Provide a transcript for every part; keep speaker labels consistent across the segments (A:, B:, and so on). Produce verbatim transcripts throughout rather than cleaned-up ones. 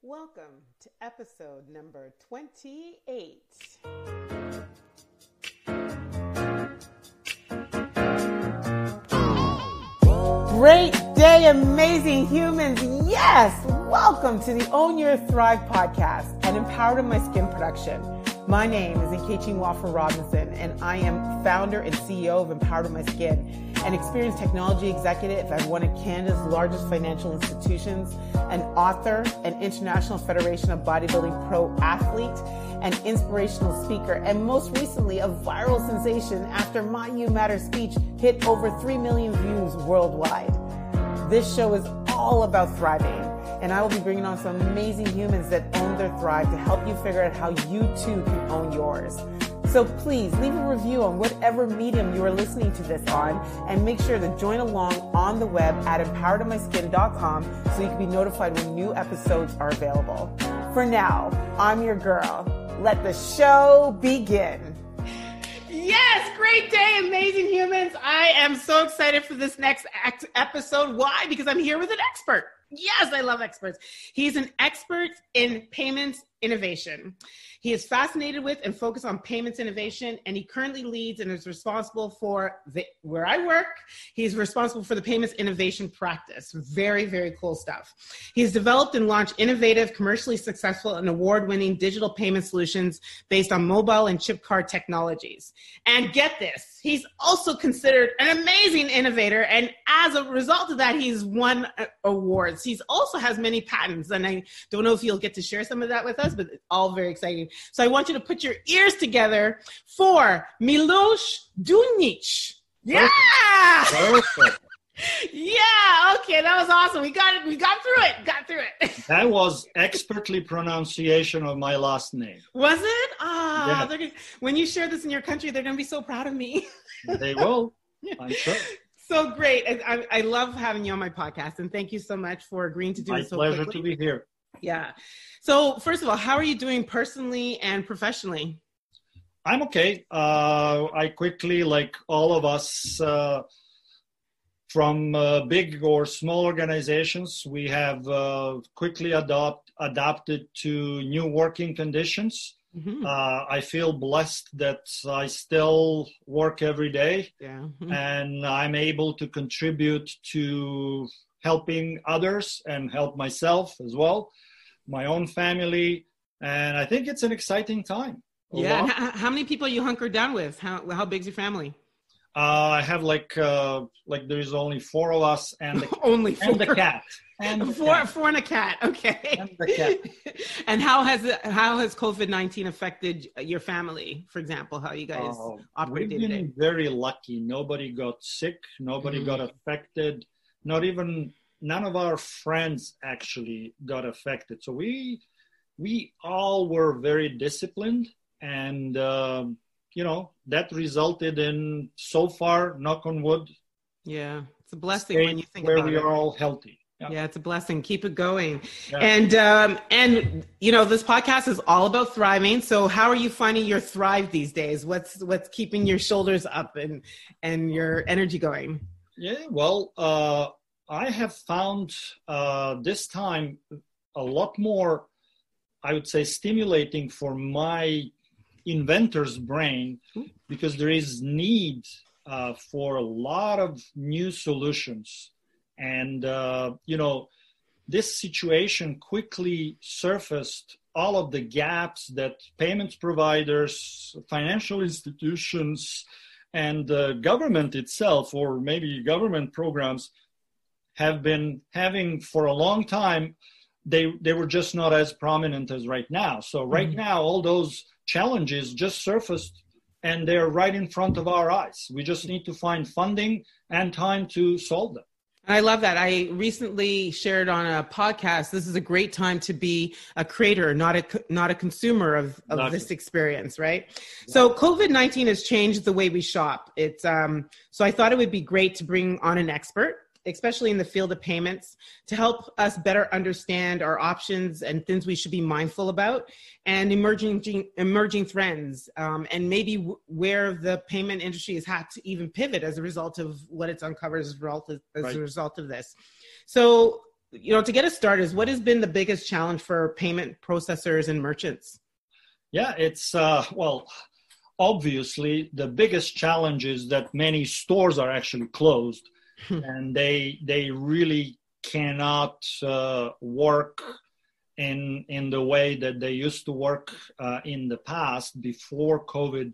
A: Welcome to episode number twenty-eight. Great day, amazing humans. Yes, welcome to the Own Your Thrive podcast and Empowered in My Skin production. My name is Nkechi Nwafor-Robinson, and I am founder and C E O of Empowered in My Skin, an experienced technology executive at one of Canada's largest financial institutions, an author, an International Federation of Bodybuilding pro athlete, an inspirational speaker, and most recently a viral sensation after my You Matter speech hit over three million views worldwide. This show is all about thriving, and I will be bringing on some amazing humans that own their thrive to help you figure out how you too can own yours. So please leave a review on whatever medium you are listening to this on, and make sure to join along on the web at empowered in my skin dot com so you can be notified when new episodes are available. For now, I'm your girl. Let the show begin. Yes, great day, amazing humans. I am so excited for this next act episode. Why? Because I'm here with an expert. Yes, I love experts. He's an expert in payments innovation. He is fascinated with and focused on payments innovation, and he currently leads and is responsible for the, where I work. He's responsible for the payments innovation practice. Very, very cool stuff. He's developed and launched innovative, commercially successful, and award-winning digital payment solutions based on mobile and chip card technologies. And get this, he's also considered an amazing innovator, and as a result of that, he's won awards. He also has many patents, and I don't know if you'll get to share some of that with us, but it's all very exciting. So I want you to put your ears together for Miloš Dunic. Yeah!
B: Perfect.
A: Yeah, okay, that was awesome. We got it. We got through it. Got through it.
B: That was expertly pronunciation of my last name.
A: Was it? Ah,
B: Yeah.
A: they're gonna, when you share this in your country, they're going to be so proud of me.
B: They will, I'm sure.
A: So great. I, I, I love having you on my podcast, and thank you so much for agreeing to do
B: My
A: this so
B: pleasure
A: quickly.
B: to be here.
A: Yeah. So first of all, how are you doing personally and professionally?
B: I'm okay. Uh, I quickly, like all of us, uh, from uh, big or small organizations, we have uh, quickly adopt, adapted to new working conditions.
A: Mm-hmm.
B: Uh, I feel blessed that I still work every day,
A: Yeah. Mm-hmm.
B: and I'm able to contribute to helping others and help myself as well, my own family, and I think it's an exciting time. A
A: Yeah. And
B: lot.
A: how, how many people are you hunkered down with? How how big's your family?
B: Uh, I have like uh, like there's only four of us and the,
A: Only four.
B: and the cat. And the
A: Four,
B: cat.
A: four and a cat. Okay.
B: And the cat.
A: And how has it, how has COVID nineteen affected your family? For example, how you guys
B: Uh,
A: operate
B: we've
A: day to
B: been
A: day?
B: very lucky. Nobody got sick. Nobody
A: Mhm.
B: got affected. Not even none of our friends actually got affected. So we we all were very disciplined, and um, you know that resulted in, so far, knock on wood,
A: Yeah, it's a blessing when you think
B: where
A: about
B: we
A: it.
B: are all healthy. Yeah.
A: Yeah, it's a blessing. Keep it going.
B: Yeah.
A: And, um, and, you know, this podcast is all about thriving. So how are you finding your thrive these days? What's, what's keeping your shoulders up and, and your energy going?
B: Yeah, well, uh, I have found uh, this time a lot more, I would say, stimulating for my inventor's brain, because there is need uh, for a lot of new solutions. And, uh, you know, this situation quickly surfaced all of the gaps that payments providers, financial institutions, and the government itself, or maybe government programs, have been having for a long time. They they were just not as prominent as right now. So right
A: Mhm.
B: now, all those challenges just surfaced, and they're right in front of our eyes. We just need to find funding and time to solve them.
A: I love that. I recently shared on a podcast, this is a great time to be a creator, not a, not a consumer of, of
B: Exactly.
A: this experience, right? So COVID nineteen has changed the way we shop. It's um, so I thought it would be great to bring on an expert, especially in the field of payments, to help us better understand our options and things we should be mindful about, and emerging emerging trends, um, and maybe w- where the payment industry has had to even pivot as a result of what it's uncovered as a result of, as
B: Right.
A: a result of this. So you know, to get us started, what has been the biggest challenge for payment processors and merchants?
B: Yeah, it's, uh, well, obviously the biggest challenge is that many stores are actually closed and they they really cannot uh, work in in the way that they used to work uh, in the past before COVID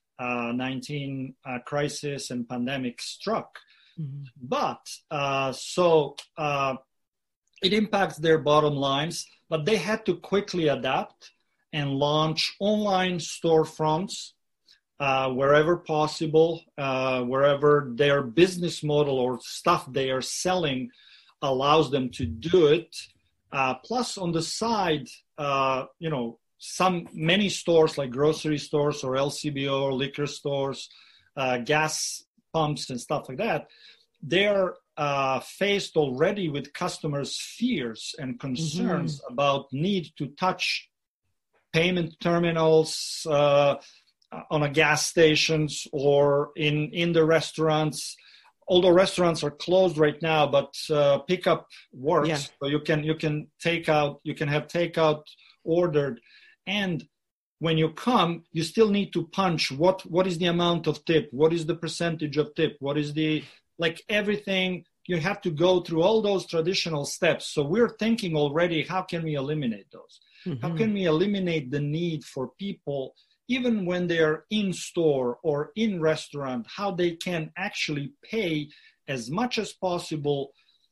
B: nineteen uh, crisis and pandemic struck. Mm-hmm. But uh, so uh, it impacts their bottom lines, but they had to quickly adapt and launch online storefronts uh, wherever possible, uh, wherever their business model or stuff they are selling allows them to do it. Uh, plus, on the side, uh, you know, some many stores like grocery stores or L C B O or liquor stores, uh, gas pumps and stuff like that, they're uh, faced already with customers' fears and concerns mm-hmm. about need to touch payment terminals uh, on a gas stations or in, in the restaurants. Although restaurants are closed right now, but uh, pickup works. Yeah. So you can you can take out, you can have takeout ordered. And when you come, you still need to punch what, what is the amount of tip? What is the percentage of tip? What is the, like everything, you have to go through all those traditional steps. So we're thinking already, how can we eliminate those? Mm-hmm. How can we eliminate the need for people, even when they're in store or in restaurant, how they can actually pay as much as possible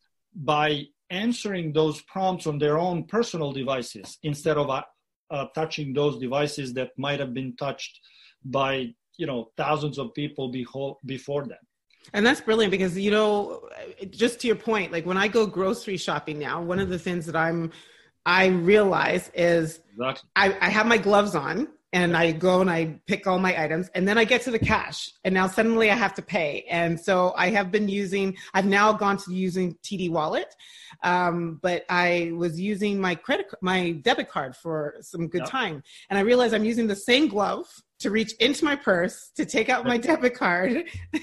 B: by answering those prompts on their own personal devices instead of uh, uh, touching those devices that might have been touched by, you know, thousands of people beho- before them.
A: And that's brilliant because, you know, just to your point, like when I go grocery shopping now, one of the things that I'm, I realize is exactly. I, I have my gloves on and I go and I pick all my items and then I get to the cash and now suddenly I have to pay. And so I have been using, I've now gone to using T D Wallet, um, but I was using my credit, my debit card for some good yep. time. And I realized I'm using the same glove to reach into my purse, to take out my debit card.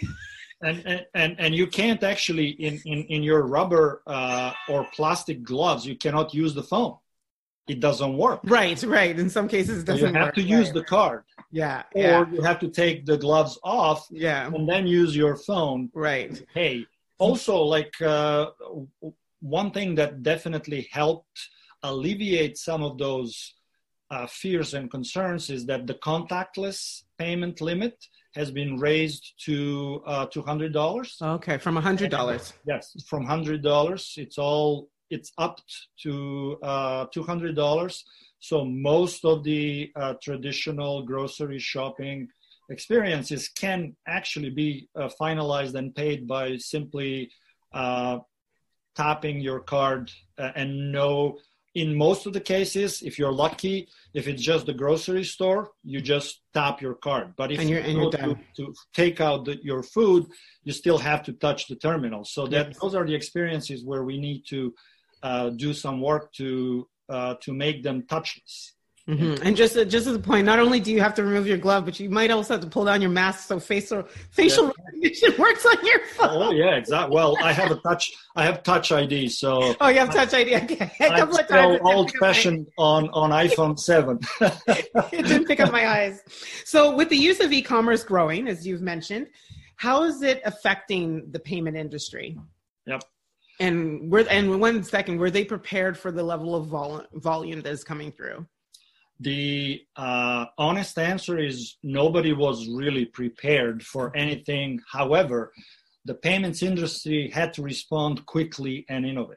B: And, and and you can't actually, in, in, in your rubber uh, or plastic gloves, you cannot use the phone. It doesn't work.
A: Right, right. In some cases, it doesn't work.
B: So you have
A: work.
B: to use
A: right.
B: the card.
A: Yeah.
B: Or
A: yeah.
B: you have to take the gloves off
A: yeah.
B: and then use your phone.
A: Right.
B: Hey, also, like uh, one thing that definitely helped alleviate some of those uh, fears and concerns is that the contactless payment limit has been raised to uh, two hundred dollars.
A: Okay, from one hundred dollars.
B: Yes, from one hundred dollars. It's all, it's up to uh, two hundred dollars. So most of the uh, traditional grocery shopping experiences can actually be uh, finalized and paid by simply uh, tapping your card uh, and no, in most of the cases, if you're lucky, if it's just the grocery store, you just tap your card. But if
A: and you're,
B: you
A: and you're
B: go
A: done.
B: to, to take out the, your food, you still have to touch the terminal. So that
A: yes.
B: those are the experiences where we need to uh, do some work to uh, to make them touchless.
A: Mm-hmm. And just just as a point, not only do you have to remove your glove, but you might also have to pull down your mask so facial facial yeah. recognition works on your phone.
B: Oh yeah, exactly. Well, I have a touch. I have Touch I D, so.
A: Oh, you have Touch I D. Okay, a couple
B: I'm
A: of times.
B: Old-fashioned on on iPhone seven.
A: It didn't pick up my eyes. So, with the use of e-commerce growing, as you've mentioned, how is it affecting the payment industry?
B: Yep.
A: And were and one second, were they prepared for the level of vol- volume that is coming through?
B: The uh, honest answer is nobody was really prepared for anything. However, the payments industry had to respond quickly and innovate.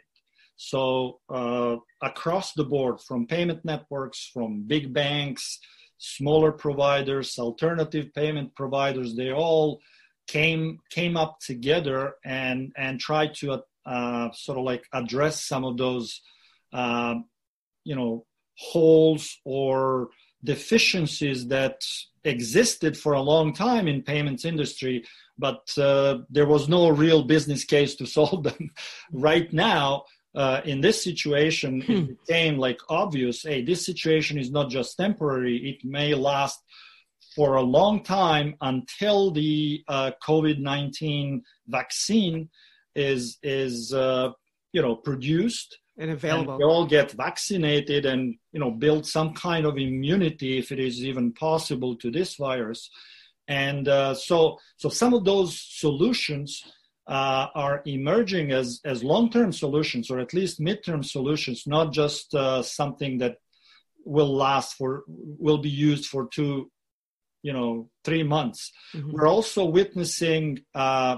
B: So uh, across the board, from payment networks, from big banks, smaller providers, alternative payment providers, they all came came up together and, and tried to uh, sort of like address some of those, uh, you know, holes or deficiencies that existed for a long time in payments industry, but uh, there was no real business case to solve them. Right now, uh, in this situation, hmm. it became like obvious, hey, this situation is not just temporary, it may last for a long time until the uh, COVID nineteen vaccine is, is uh, you know, produced
A: and available.
B: And we all get vaccinated and, you know, build some kind of immunity, if it is even possible, to this virus. And uh, so, so some of those solutions uh, are emerging as, as long-term solutions, or at least midterm solutions, not just uh, something that will last for, will be used for two, you know, three months. Mm-hmm. We're also witnessing uh,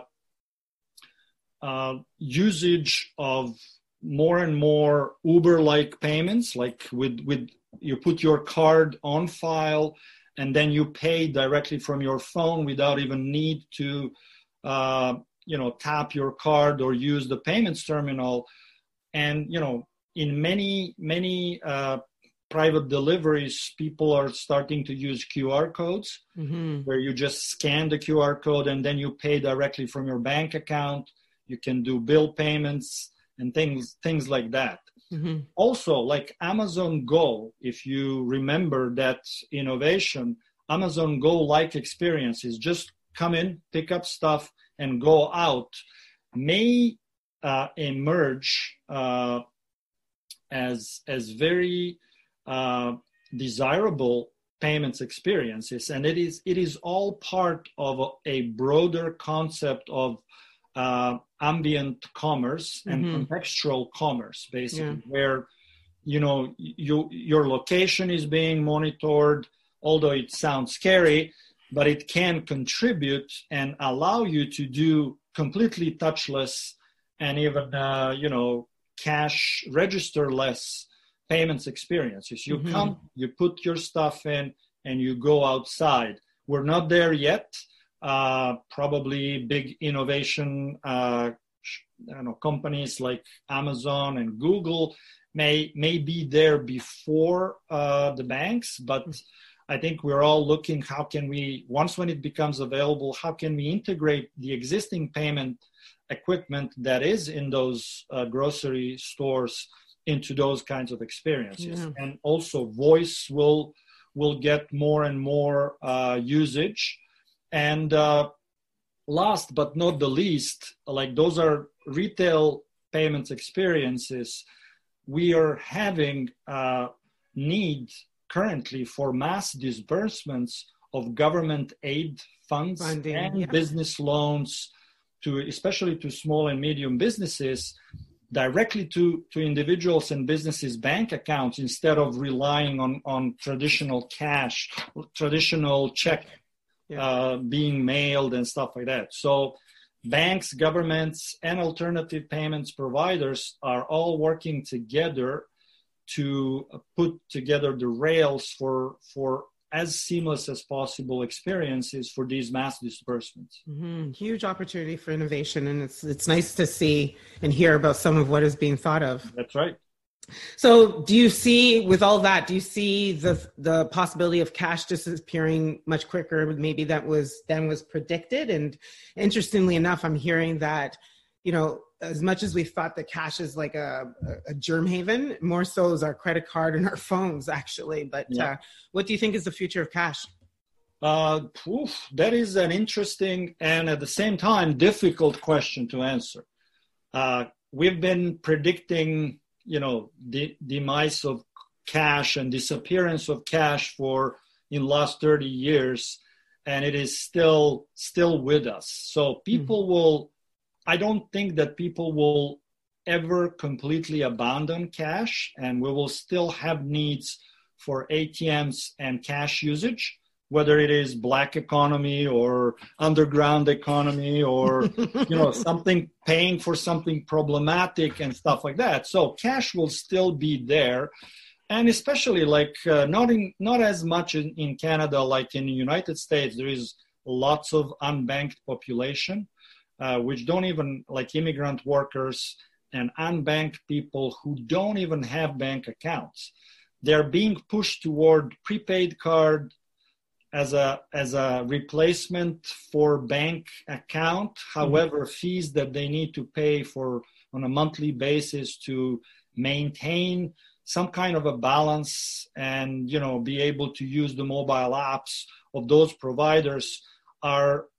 B: uh, usage of more and more Uber-like payments, like with, with you put your card on file and then you pay directly from your phone without even need to, uh, you know, tap your card or use the payments terminal. And, you know, in many, many uh, private deliveries, people are starting to use Q R codes, mm-hmm. where you just scan the Q R code and then you pay directly from your bank account. You can do bill payments and things things like that. Mm-hmm. Also, like Amazon Go, if you remember that innovation, Amazon Go-like experiences, just come in, pick up stuff, and go out, may uh, emerge uh, as as very uh, desirable payments experiences, and it is it is all part of a, a broader concept of uh, ambient commerce and mm-hmm. contextual commerce, basically, yeah. where you know you your location is being monitored, although it sounds scary, but it can contribute and allow you to do completely touchless and even uh, you know cash register-less payments experiences. You mm-hmm. come, you put your stuff in, and you go outside. We're not there yet. Uh, probably big innovation, uh, I don't know, companies like Amazon and Google may may be there before uh, the banks, but I think we're all looking, how can we, once when it becomes available, how can we integrate the existing payment equipment that is in those uh, grocery stores into those kinds of experiences. Yeah. And also voice will will get more and more uh, usage. And uh, last but not the least, like those are retail payments experiences. We are having uh, need currently for mass disbursements of government aid funds Funding, and yeah. business loans to, especially to small and medium businesses, directly to, to individuals and businesses' bank accounts instead of relying on, on traditional cash, traditional check yeah. uh, being mailed and stuff like that. So banks, governments, and alternative payments providers are all working together to put together the rails for for as seamless as possible experiences for these mass disbursements.
A: Mm-hmm. Huge opportunity for innovation, and it's it's nice to see and hear about some of what is being thought of.
B: That's right.
A: So do you see, with all that, do you see the the possibility of cash disappearing much quicker maybe that was than was predicted? And interestingly enough, I'm hearing that, you know, as much as we thought that cash is like a, a germ haven, more so is our credit card and our phones, actually. But yeah. uh, what do you think is the future of cash?
B: Uh, oof, that is an interesting and at the same time difficult question to answer. Uh, we've been predicting, you know, the demise of cash and disappearance of cash for in the last thirty years, and it is still still with us. So people mm-hmm. will. I don't think that people will ever completely abandon cash, and we will still have needs for A T Ms and cash usage, whether it is black economy or underground economy or, you know, something paying for something problematic and stuff like that. So cash will still be there. And especially like uh, not in, not as much in, in Canada, like in the United States, there is lots of unbanked population. Uh, which don't even, like immigrant workers and unbanked people who don't even have bank accounts. They're being pushed toward prepaid card as a as a replacement for bank account. However, mm-hmm. fees that they need to pay for on a monthly basis to maintain some kind of a balance and, you know, be able to use the mobile apps of those providers are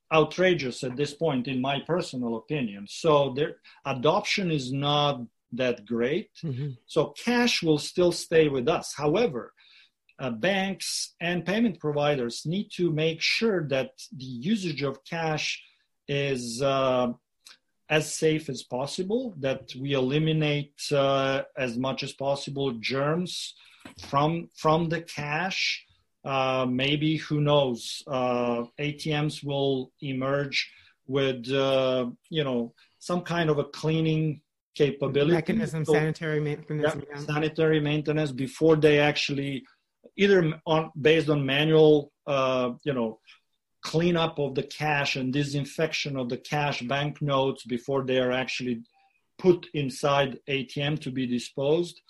B: outrageous at this point, in my personal opinion. So their adoption is not that great. Mm-hmm. So cash will still stay with us. However, uh, banks and payment providers need to make sure that the usage of cash is uh, as safe as possible, that we eliminate uh, as much as possible germs from from the cash. Uh, maybe, who knows, uh, A T Ms will emerge with, uh, you know, some kind of a cleaning capability.
A: Mechanism, so, sanitary mechanism.
B: Yeah, yeah. Sanitary maintenance before they actually, either on based on manual, uh, you know, cleanup of the cash and disinfection of the cash banknotes before they are actually put inside A T M to be disposed.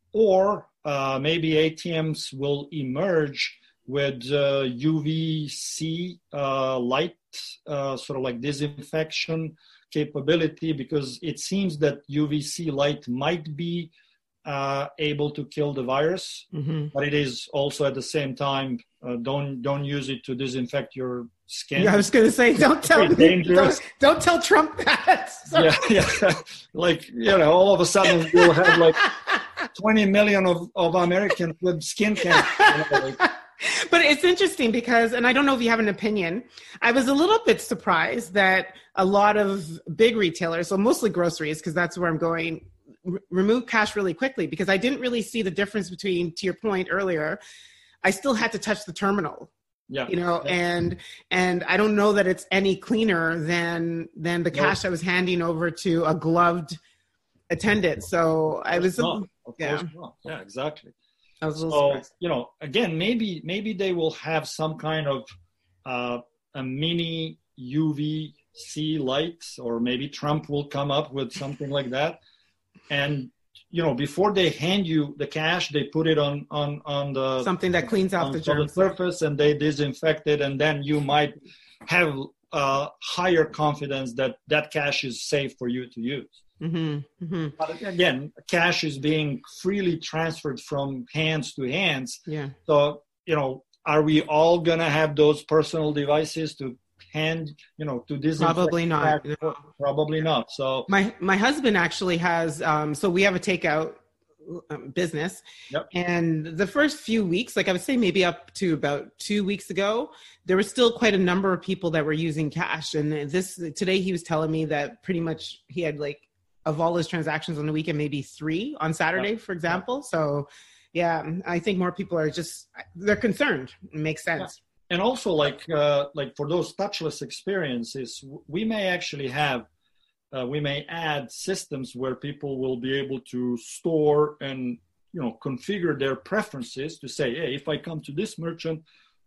B: Or uh, maybe A T Ms will emerge with uh, U V C uh, light, uh, sort of like disinfection capability, because it seems that U V C light might be uh, able to kill the virus, mm-hmm. but it is also at the same time, uh, don't don't use it to disinfect your skin.
A: Yeah, I was going to say, don't tell me, don't, don't tell Trump that.
B: yeah, yeah, like, you know, all of a sudden we'll have like twenty million of, of Americans with skin cancer. You know, like.
A: But it's interesting because, and I don't know if you have an opinion, I was a little bit surprised that a lot of big retailers, so mostly groceries, because that's where I'm going, r- remove cash really quickly, because I didn't really see the difference between, to your point earlier, I still had to touch the terminal. Yeah. You know, yeah. and and I don't know that it's any cleaner than than the cash no. I was handing over to a gloved attendant. So I was
B: not. Of
A: yeah.
B: course not. Yeah, exactly.
A: I was a
B: so,
A: little surprised.
B: You know, again, maybe maybe they will have some kind of uh, a mini U V C light, or maybe Trump will come up with something like that. And, you know, before they hand you the cash, they put it on on, on the
A: something that cleans out the germs,
B: the surface, and they disinfect it, and then you might have uh, higher confidence that that cash is safe for you to use.
A: Mm-hmm, mm-hmm.
B: But again, cash is being freely transferred from hands to hands.
A: Yeah.
B: So, you know, are we all going to have those personal devices to hand, you know, to disinfect?
A: Probably not.
B: No. Probably not. So
A: my my husband actually has. Um, so we have a takeout um, business,
B: yep.
A: and the first few weeks, like I would say, maybe up to about two weeks ago, there was still quite a number of people that were using cash. And this today, he was telling me that pretty much he had like, of all his transactions on the weekend, maybe three on Saturday, yeah. for example. Yeah. So, yeah, I think more people are just, they're concerned. It makes sense.
B: Yeah. And also, like, uh, like for those touchless experiences, we may actually have, uh, we may add systems where people will be able to store and, you know, configure their preferences to say, hey, if I come to this merchant,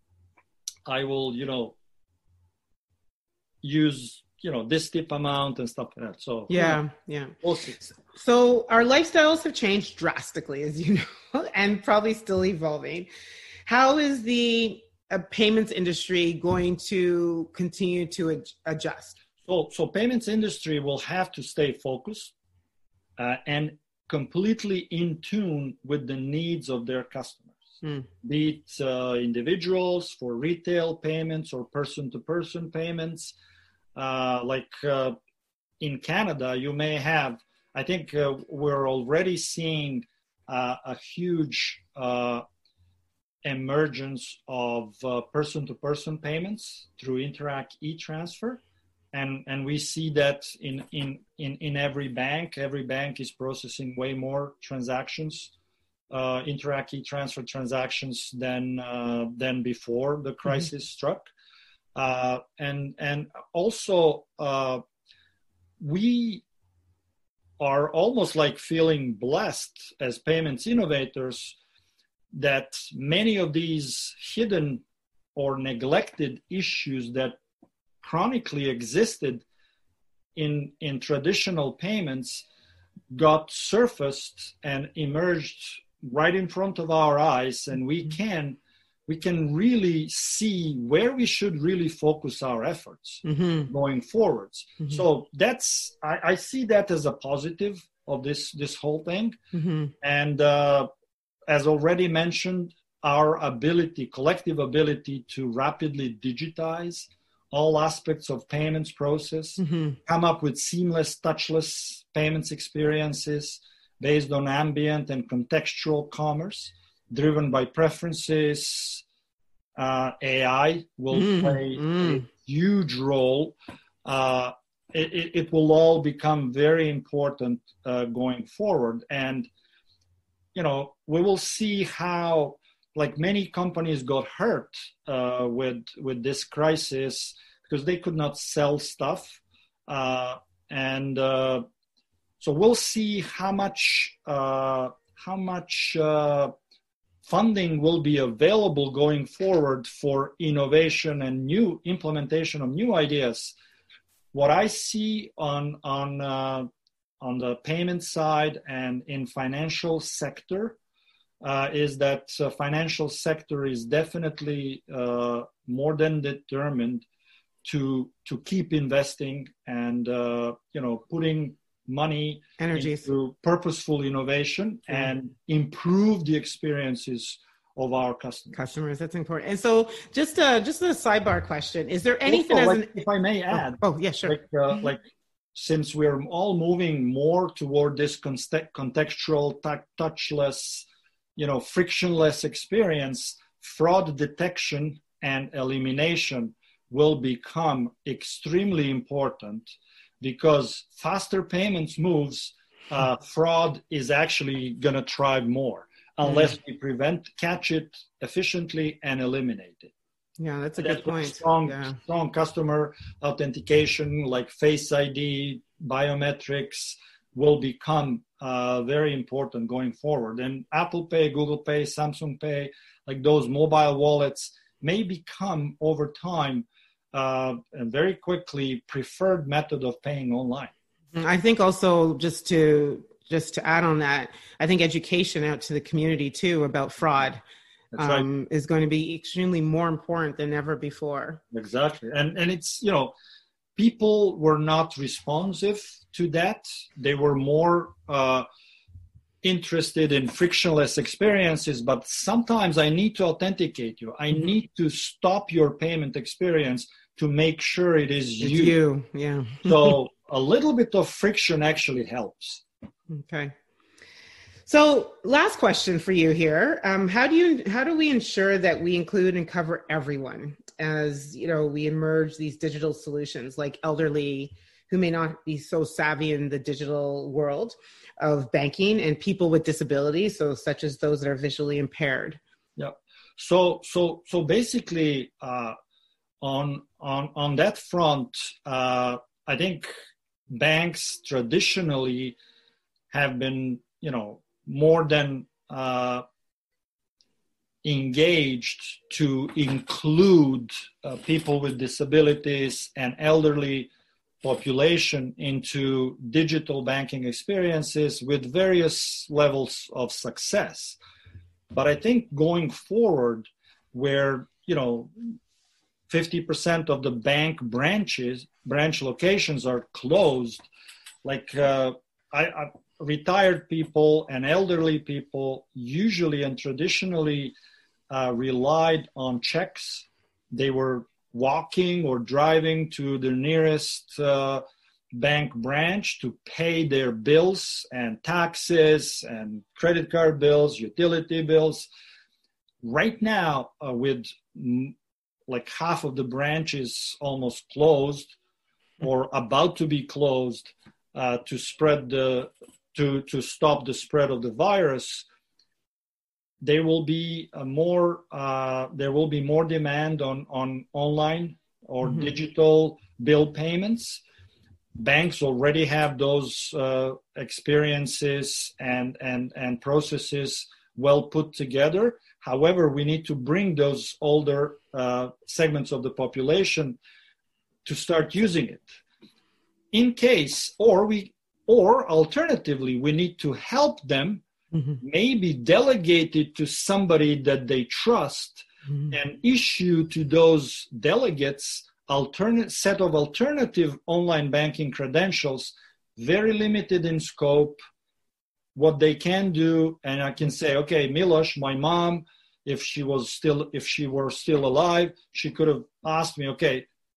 B: I will, you know, use you know, this tip amount and stuff like that. So
A: yeah,
B: you know,
A: yeah.
B: We'll see.
A: So our lifestyles have changed drastically, as you know, and probably still evolving. How is the uh, payments industry going to continue to ad- adjust?
B: So, so payments industry will have to stay focused uh, and completely in tune with the needs of their customers. Hmm. Be it uh, individuals for retail payments or person-to-person payments. Uh, like uh, in Canada, you may have, I think uh, we're already seeing uh, a huge uh, emergence of uh, person-to-person payments through Interac e-transfer. And and we see that in, in, in, in every bank. Every bank is processing way more transactions, uh, Interac e-transfer transactions than, uh, than before the crisis mm-hmm. struck. Uh, and and also uh, we are almost like feeling blessed as payments innovators that many of these hidden or neglected issues that chronically existed in in traditional payments got surfaced and emerged right in front of our eyes, and we can we can really see where we should really focus our efforts mm-hmm. going forwards. Mm-hmm. So that's, I, I see that as a positive of this, this whole thing. Mm-hmm. And uh, as already mentioned, our ability, collective ability to rapidly digitize all aspects of payments process, mm-hmm. come up with seamless, touchless payments experiences based on ambient and contextual commerce, driven by preferences. Uh, A I will mm, play mm. a huge role. Uh, it, it will all become very important uh, going forward. And, you know, we will see how, like many companies got hurt uh, with, with this crisis because they could not sell stuff. Uh, and uh, so we'll see how much, uh, how much uh, funding will be available going forward for innovation and new implementation of new ideas. What I see on on uh, on the payment side and in financial sector uh, is that uh, financial sector is definitely uh, more than determined to to keep investing and uh, you know putting money
A: Energies.
B: into purposeful innovation mm-hmm. and improve the experiences of our customers.
A: Customers, that's important. And so, just uh, just a sidebar question: is there anything?
B: Also,
A: as
B: like,
A: an...
B: if I may add,
A: oh, oh yeah, sure.
B: Like, uh, mm-hmm. like since we're all moving more toward this contextual, t- touchless, you know, frictionless experience, fraud detection and elimination will become extremely important. Because faster payments moves, uh, fraud is actually going to thrive more unless mm. we prevent, catch it efficiently, and eliminate it.
A: Yeah, that's a
B: that's
A: good point.
B: Strong,
A: yeah.
B: strong customer authentication like Face I D, biometrics will become uh, very important going forward. And Apple Pay, Google Pay, Samsung Pay, like those mobile wallets may become over time Uh, and very quickly preferred method of paying online.
A: I think also just to just to add on that, I think education out to the community too about fraud um, right. is going to be extremely more important than ever before.
B: Exactly, and and it's you know people were not responsive to that; they were more uh, interested in frictionless experiences. But sometimes I need to authenticate you. I mm-hmm. need to stop your payment experience to make sure it is
A: it's
B: you.
A: you. Yeah.
B: So a little bit of friction actually helps.
A: Okay. So last question for you here. Um, how do you, how do we ensure that we include and cover everyone as, you know, we emerge these digital solutions like elderly who may not be so savvy in the digital world of banking and people with disabilities, so such as those that are visually impaired?
B: Yeah. So, so, so basically, uh, on, on, on that front, uh, I think banks traditionally have been, you know, more than uh, engaged to include uh, people with disabilities and elderly population into digital banking experiences with various levels of success. But I think going forward, where, you know, fifty percent of the bank branches, branch locations are closed, like uh, I, I retired people and elderly people usually and traditionally uh, relied on checks. They were walking or driving to the nearest uh, bank branch to pay their bills and taxes and credit card bills, utility bills. Right now, uh, with m- like half of the branches almost closed or about to be closed uh, to spread the to to stop the spread of the virus, there will be a more uh, there will be more demand on on online or mm-hmm. digital bill payments. Banks already have those uh, experiences and and and processes well put together. However, we need to bring those older uh, segments of the population to start using it. In case, or we, or alternatively, we need to help them, mm-hmm. maybe delegate it to somebody that they trust, mm-hmm. and issue to those delegates alternate set of alternative online banking credentials, very limited in scope, what they can do. And I can say, okay, Miloš, my mom, if she was still, if she were still alive, she could have asked me, okay,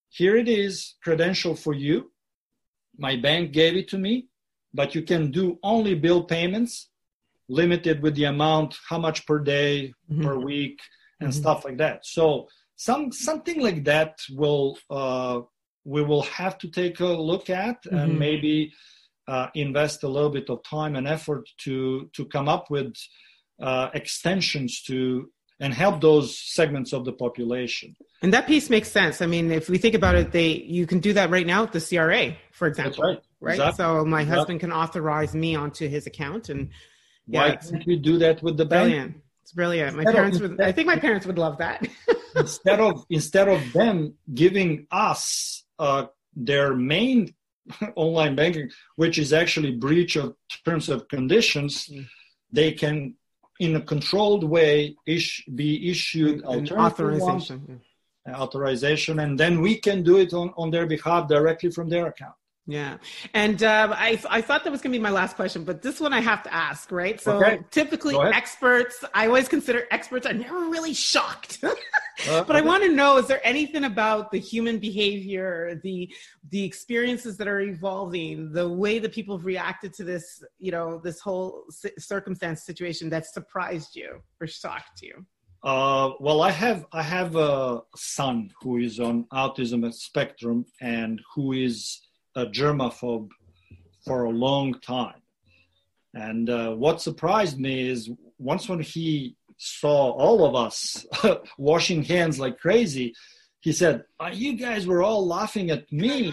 B: here it is, credential for you. My bank gave it to me, but you can do only bill payments, limited with the amount, how much per day, mm-hmm. per week, and mm-hmm. stuff like that. So some something like that will uh, we will have to take a look at mm-hmm. and maybe uh, invest a little bit of time and effort to to come up with uh, extensions to and help those segments of the population.
A: And that piece makes sense. I mean, if we think about it, they you can do that right now with the C R A, for example.
B: That's right.
A: Right.
B: Exactly.
A: So my
B: exactly.
A: husband can authorize me onto his account, and yeah,
B: why can't we do that with the bank?
A: Brilliant. It's brilliant. My
B: instead
A: parents
B: of,
A: would. I think my parents would love that.
B: instead of instead of them giving us uh, their main online banking, which is actually breach of terms of conditions, mm. they can, in a controlled way, ish, be issued alternative
A: authorization,
B: ones, yeah. authorization, and then we can do it on, on their behalf directly from their account.
A: Yeah. And um, I, I thought that was going to be my last question, but this one I have to ask, right? So
B: okay.
A: typically experts, I always consider experts are never really shocked. uh, but okay. I want to know, is there anything about the human behavior, the the experiences that are evolving, the way that people have reacted to this, you know, this whole circumstance situation that surprised you or shocked you?
B: Uh, well, I have I have a son who is on autism spectrum and who is a germaphobe for a long time. And uh, what surprised me is once when he saw all of us washing hands like crazy, he said, oh, you guys were all laughing at me.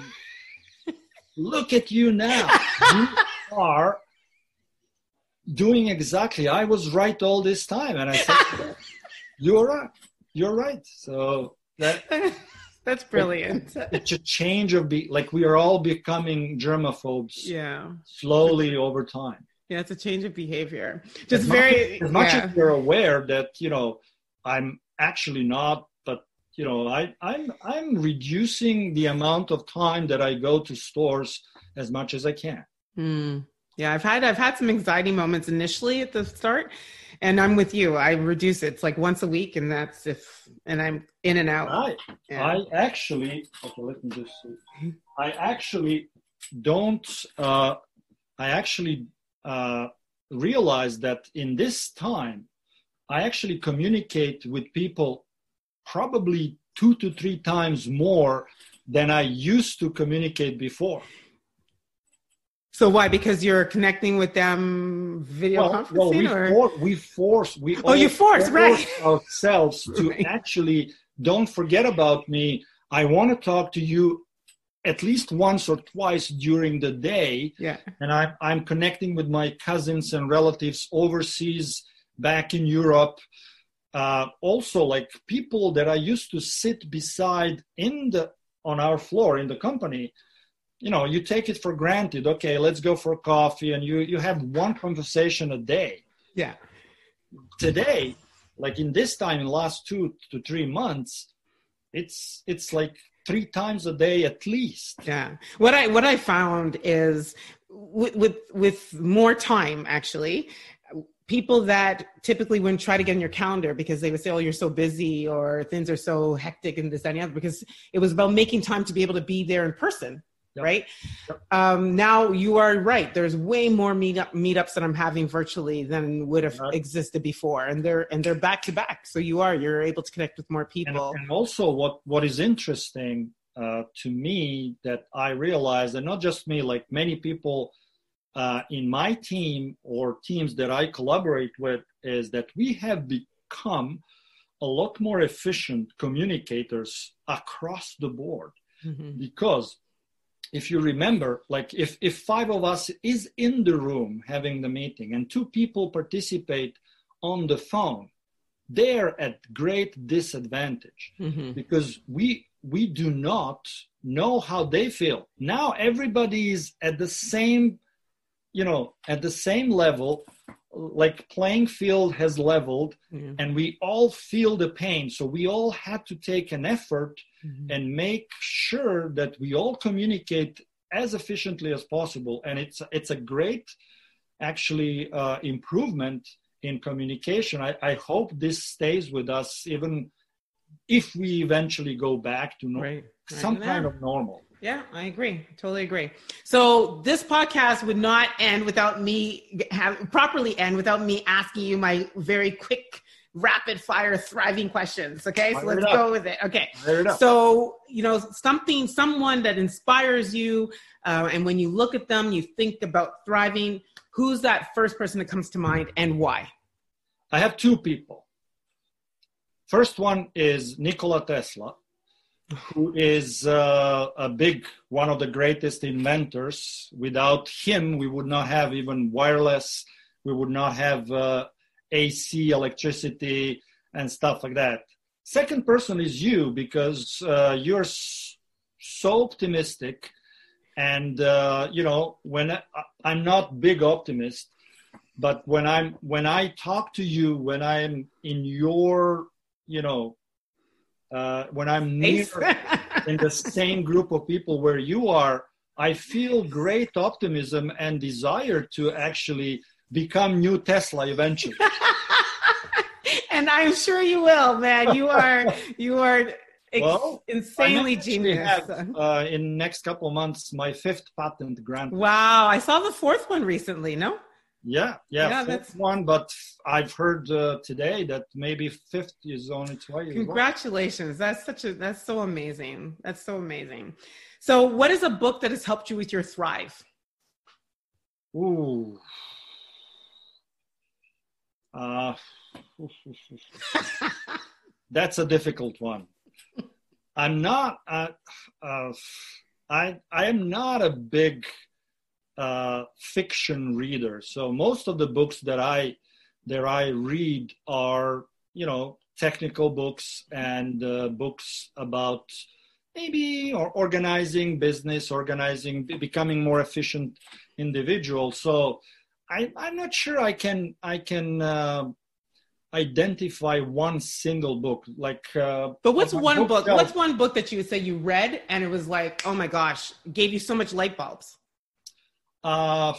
B: Look at you now. You are doing exactly. I was right all this time. And I said, you're right. You're right. So that...
A: That's brilliant.
B: It's a change of be like we are all becoming germaphobes.
A: Yeah.
B: Slowly over time.
A: Yeah, it's a change of behavior. Just
B: as
A: very
B: much, as much
A: yeah.
B: as you're aware that, you know, I'm actually not, but you know, I, I'm I'm reducing the amount of time that I go to stores as much as I can.
A: Mm. Yeah, I've had I've had some anxiety moments initially at the start. And I'm with you. I reduce it. It's like once a week, and that's if, and I'm in and out.
B: I,
A: yeah.
B: I actually, okay, let me just see. I actually don't, uh, I actually uh, realize that in this time, I actually communicate with people probably two to three times more than I used to communicate before.
A: So why? Because you're connecting with them video
B: well,
A: conferencing?
B: Well, we,
A: or?
B: For, we force, we
A: oh, you force,
B: force
A: right.
B: ourselves to
A: right.
B: actually, don't forget about me. I want to talk to you at least once or twice during the day.
A: Yeah.
B: And I, I'm connecting with my cousins and relatives overseas, back in Europe. Uh, also, like people that I used to sit beside in the on our floor in the company. You know, you take it for granted. Okay, let's go for coffee, and you you have one conversation a day.
A: Yeah.
B: Today, like in this time, in the last two to three months, it's it's like three times a day at least.
A: Yeah. What I what I found is with with, with more time, actually, people that typically wouldn't try to get in your calendar because they would say, oh, you're so busy or things are so hectic and this, that, and the other, because it was about making time to be able to be there in person. Yep. Right.
B: Yep.
A: Um, now you are right. There's way more meetup meetups that I'm having virtually than would have right. existed before. And they're, and they're back to back. So you are, you're able to connect with more people.
B: And, and also what, what is interesting uh, to me that I realized, and not just me, like many people uh, in my team or teams that I collaborate with, is that we have become a lot more efficient communicators across the board. Mm-hmm. Because if you remember, like if, if five of us is in the room having the meeting and two people participate on the phone, they're at great disadvantage mm-hmm. because we we do not know how they feel. Now everybody is at the same, you know, at the same level, like playing field has leveled yeah. and we all feel the pain. So we all had to take an effort mm-hmm. and make sure that we all communicate as efficiently as possible. And it's it's a great, actually, uh, improvement in communication. I, I hope this stays with us even if we eventually go back to no-
A: right. Right.
B: some
A: Yeah.
B: kind of normal.
A: Yeah, I agree. Totally agree. So this podcast would not end without me have properly end without me asking you my very quick, rapid fire thriving questions. Okay. So
B: Fire
A: let's
B: it
A: go
B: up.
A: with it. Okay.
B: Fire it up.
A: So, you know, something, someone that inspires you. Uh, and when you look at them, you think about thriving. Who's that first person that comes to mind and why?
B: I have two people. First one is Nikola Tesla, who is uh, a big, one of the greatest inventors. Without him, we would not have even wireless. We would not have uh, A C, electricity, and stuff like that. Second person is you, because uh, you're s- so optimistic. And, uh, you know, when I, I'm not big optimist, but when I'm, when I talk to you, when I'm in your, you know, Uh, when I'm near in the same group of people where you are, I feel great optimism and desire to actually become new Tesla eventually.
A: And I'm sure you will, man. You are, you are ex-
B: Well,
A: insanely
B: I
A: genius.
B: have, uh, in next couple of months, my fifth patent granted.
A: Wow. I saw the fourth one recently, no?
B: Yeah, yeah,
A: Yeah,
B: fifth
A: that's-
B: one, but I've heard uh, today that maybe fifth is on its way. as well.
A: Congratulations. That's such a, that's so amazing. That's so amazing. So what is a book that has helped you with your thrive?
B: Ooh. Uh, that's a difficult one. I'm not, uh, uh, I, I am not a big uh, fiction reader. So most of the books that I, that I read are, you know, technical books and uh, books about maybe or organizing business, organizing, becoming more efficient individual. So I, I'm not sure I can, I can uh, identify one single book. Like, uh,
A: But what's one book?
B: bookshelf-
A: What's one book that you would say you read and it was like, oh my gosh, gave you so much light bulbs?
B: Uh,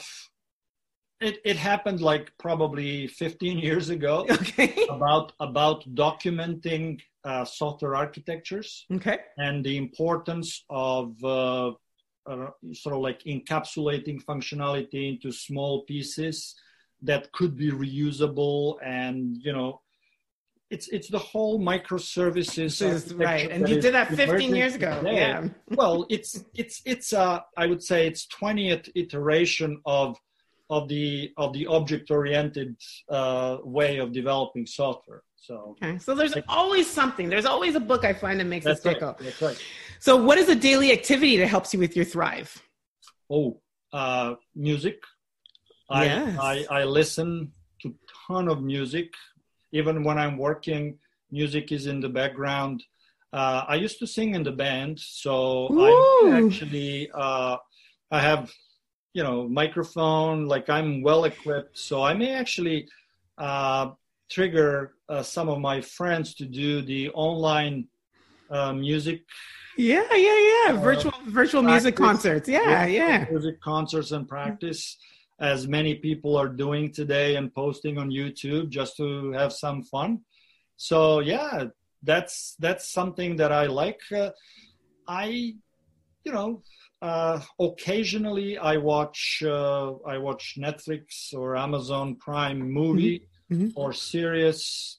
B: it, it happened like probably fifteen years ago.
A: Okay.
B: about about documenting uh, software architectures
A: Okay.
B: and the importance of uh, uh, sort of like encapsulating functionality into small pieces that could be reusable, and you know, it's it's the whole microservices.
A: Is- right. And
B: that
A: you
B: is
A: did that fifteen
B: emerging
A: years ago.
B: today.
A: Yeah.
B: Well, it's it's it's uh I would say it's twentieth iteration of of the of the object oriented uh, way of developing software. So
A: Okay. So there's always something. There's always a book I find that makes us
B: that's right.
A: tickle.
B: That's right.
A: So what is a daily activity that helps you with your thrive?
B: Oh, uh, music. I,
A: Yes.
B: I I listen to ton of music, even when I'm working. Music is in the background. Uh, I used to sing in the band, so I
A: Ooh.
B: actually uh, I have, you know, microphone. Like I'm well equipped, so I may actually uh, trigger uh, some of my friends to do the online uh, music.
A: Yeah, yeah, yeah.
B: Uh,
A: virtual virtual music
B: practice.
A: concerts. Yeah, yeah.
B: Music concerts and practice, as many people are doing today and posting on YouTube just to have some fun. So yeah, that's that's something that I like. Uh, I, you know, uh, occasionally I watch uh, I watch Netflix or Amazon Prime movie
A: Mhm.
B: or series.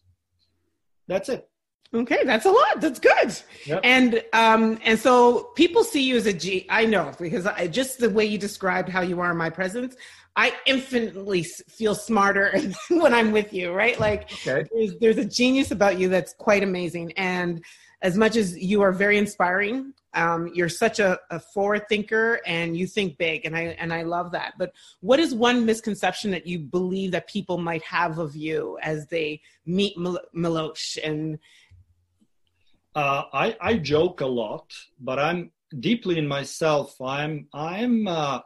B: That's it.
A: Okay, that's a lot. That's good.
B: Yep.
A: And um, and so people see you as a G. I know because I, just the way you described how you are in my presence, I infinitely s- feel smarter when I'm with you. Right? Like
B: Okay.
A: there's, there's a genius about you that's quite amazing. And as much as you are very inspiring, um, you're such a, a forward thinker and you think big. And I and I love that. But what is one misconception that you believe that people might have of you as they meet Mil- Milosh and
B: Uh, I, I joke a lot, but I'm deeply in myself. I'm I'm uh,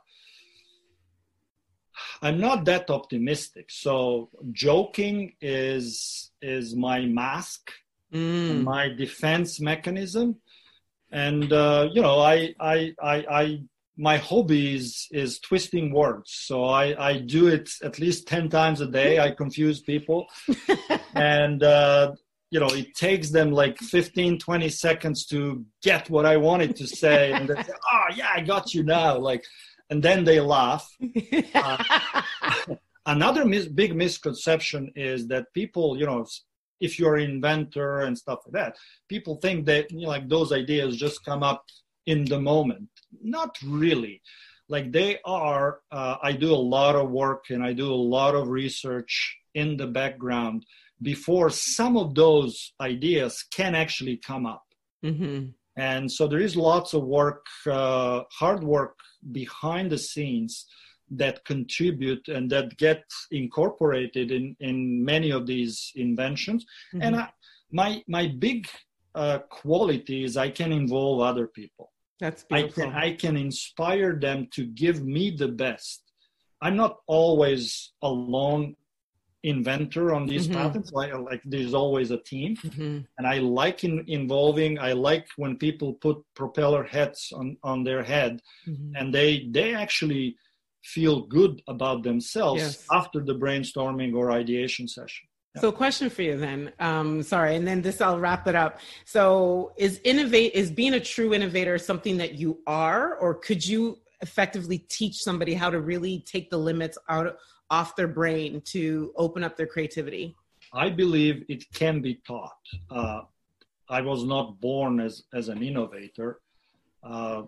B: I'm not that optimistic. So joking is is my mask,
A: Mm.
B: my defense mechanism, and uh, you know I I I. I my hobby is, is twisting words. So I, I do it at least ten times a day. I confuse people. and uh, you know, it takes them like fifteen, twenty seconds to get what I wanted to say. And they say, oh, yeah, I got you now. Like, and then they laugh. Uh, another mis- big misconception is that people, you know, if you're an inventor and stuff like that, people think that, you know, like those ideas just come up in the moment. Not really. Like they are, uh, I do a lot of work and I do a lot of research in the background before some of those ideas can actually come up. Mm-hmm. And so there is lots of work, uh, hard work behind the scenes that contribute and that get incorporated in, in many of these inventions. Mm-hmm. And I, my my big uh, quality is I can involve other people.
A: That's beautiful.
B: I can, I can inspire them to give me the best. I'm not always a lone inventor on these mm-hmm. patents. Like, like there's always a team. Mm-hmm. And I like in, involving, I like when people put propeller hats on, on their head mm-hmm. and they they actually feel good about themselves yes. after the brainstorming or ideation session. Yeah.
A: So question for you then, um, sorry, and then this, I'll wrap it up. So is innovate, is being a true innovator something that you are, or could you effectively teach somebody how to really take the limits out off their brain to open up their creativity?
B: I believe it can be taught. Uh, I was not born as, as an innovator. Uh,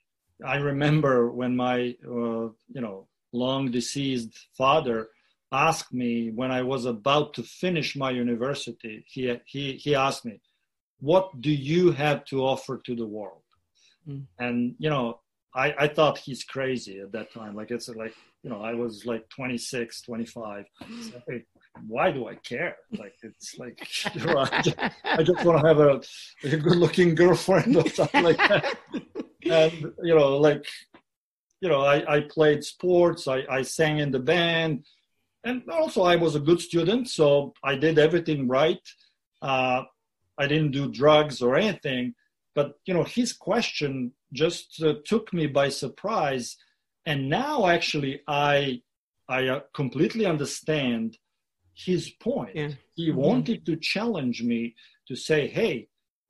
B: I remember when my, uh, you know, long deceased father asked me when I was about to finish my university, he, he, he asked me, what do you have to offer to the world? Mm. And, you know, I, I thought he's crazy at that time. Like, it's like, you know, I was like twenty-six, twenty-five. So, hey, why do I care? Like, it's like, you know, I, just, I just want to have a, a good looking girlfriend or something like that. And, you know, like, you know, I, I played sports, I, I sang in the band, and also I was a good student, so I did everything right. Uh, I didn't do drugs or anything, but, you know, his question just uh, took me by surprise. And now actually I, I uh, completely understand his point. Yeah. He mm-hmm. wanted to challenge me to say, hey,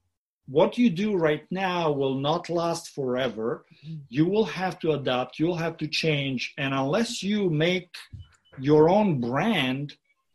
B: what you do right now will not last forever. You will have to adapt. You'll have to change. And unless you make your own brand,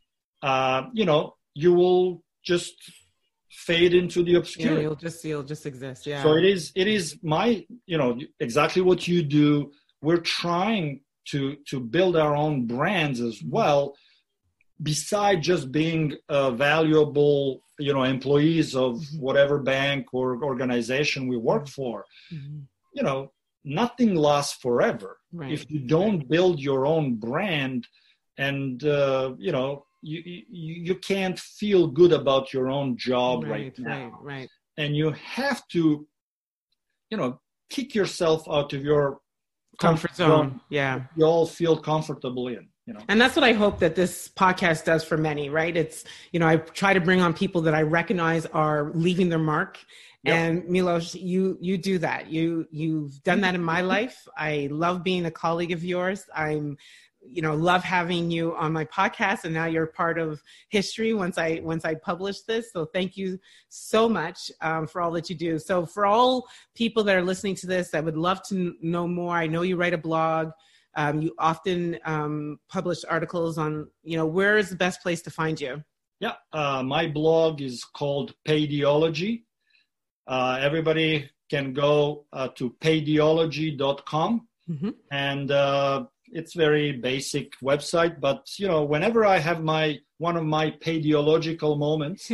B: uh, you know, you will just fade into the obscurity.
A: Yeah, you'll just, you'll just exist. Yeah.
B: So it is, it is my, you know, exactly what you do. We're trying to, to build our own brands as well, besides just being uh, valuable, you know, employees of mm-hmm. whatever bank or organization we work for. Mm-hmm. You know, nothing lasts forever. Right. If you don't right. build your own brand and, uh, you know, you, you you can't feel good about your own job right, right now.
A: Right, right.
B: And you have to, you know, kick yourself out of your
A: comfort zone. zone. Yeah.
B: You all feel comfortable in. You know.
A: And that's what I hope that this podcast does for many, right? It's, you know, I try to bring on people that I recognize are leaving their mark. Yep. And Milos, you, you do that. You, you've done that in my life. I love being a colleague of yours. I'm, you know, love having you on my podcast, and now you're part of history once I, once I publish this. So thank you so much um, for all that you do. So for all people that are listening to this, I would love to know more. I know you write a blog. Um, you often um, publish articles on, you know, where is the best place to find you?
B: Yeah, uh, my blog is called Paideology. Uh, everybody can go uh, to paideology dot com. Mm-hmm. And uh, it's very basic website, but, you know, whenever I have my one of my paideological moments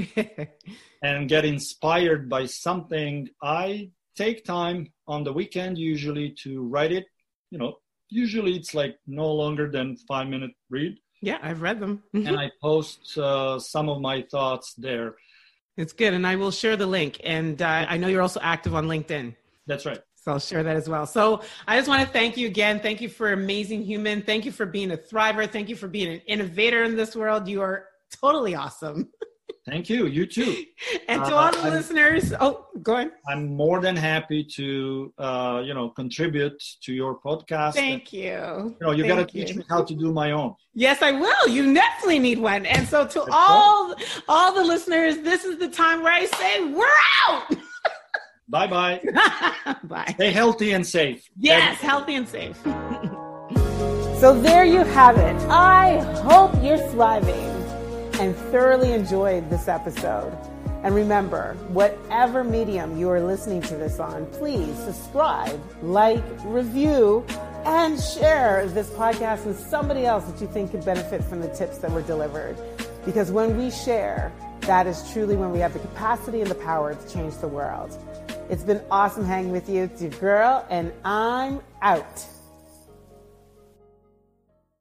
B: and get inspired by something, I take time on the weekend usually to write it, you know. Usually it's like no longer than five minute read.
A: Yeah, I've read them.
B: And I post uh, some of my thoughts there.
A: It's good. And I will share the link. And uh, I know you're also active on LinkedIn.
B: That's right.
A: So I'll share that as well. So I just want to thank you again. Thank you for Amazing Human. Thank you for being a thriver. Thank you for being an innovator in this world. You are totally awesome.
B: Thank you. You too.
A: And to
B: uh,
A: all the
B: I'm,
A: listeners, oh, go ahead.
B: I'm more than happy to, uh, you know, contribute to your podcast.
A: Thank you.
B: You know, you got to teach me how to do my own.
A: Yes, I will. You definitely need one. And so to That's all, right. all the listeners, this is the time where I say, we're out.
B: Bye-bye.
A: Bye.
B: Stay healthy and safe.
A: Yes, Everybody. healthy and safe. So there you have it. I hope you're thriving and thoroughly enjoyed this episode. And remember, whatever medium you are listening to this on, please subscribe, like, review, and share this podcast with somebody else that you think could benefit from the tips that were delivered. Because when we share, that is truly when we have the capacity and the power to change the world. It's been awesome hanging with you. It's your girl, and I'm out.